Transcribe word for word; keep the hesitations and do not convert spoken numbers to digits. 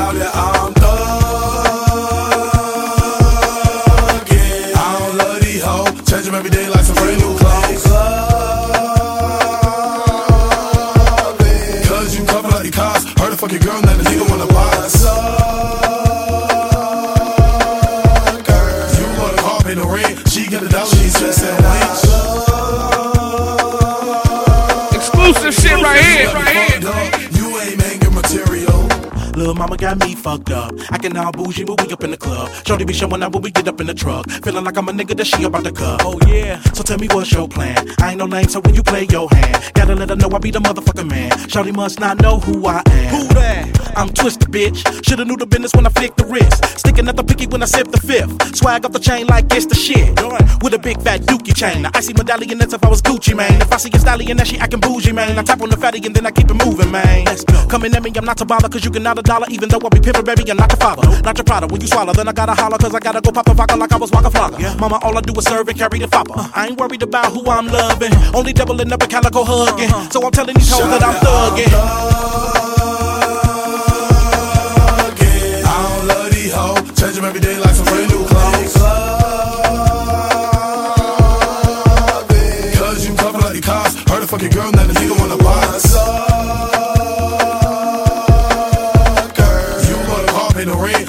Shawty, I'm thuggin'. I don't love these hoes, change them every day like some brand new clothes. Cause you cover like the cops, heard a fucking girl, now the nigga wanna box. You wanna call, pay the rent, she get a dollar, she spent sandwich. Exclusive shit right here. You ain't making material. Lil' mama got me fucked up. Acting all bougie, but we up in the club. Shorty be showing up when we get up in the truck. Feeling like I'm a nigga that she about to cut. Oh yeah. So tell me what's your plan? I ain't no lame, so when you play your hand, gotta let her know I be the motherfucking man. Shorty must not know who I am. Who that? I'm twisted, bitch. Shoulda knew the business when I flick the wrist. Sticking at the picky when I sip the fifth. Swag up the chain like it's the shit. With a big fat dookie chain. The icy medallion, that's if I was Gucci, man. If I see a stallion, that she acting bougie, man. I tap on the fatty and then I keep it moving, man. Let's go. Coming at me, I'm not to bother, cause you can not a dollar, even though I be pimpin', baby, I'm not your father. Not your product. When you swallow, then I gotta holler, cause I gotta go pop a vodka like I was Waka Flocka. Yeah. Mama, all I do is serve and carry the fopper. Uh, I ain't worried about who I'm loving. Only doubling up a calico hugging. Uh-huh. So I'm telling these hoes that I'm thugging. I don't love these hoes, change them every day like some brand new clothes. Cause you cover like the cops, heard a fucking girl, now the nigga wanna box. You wanna call, pay the rent,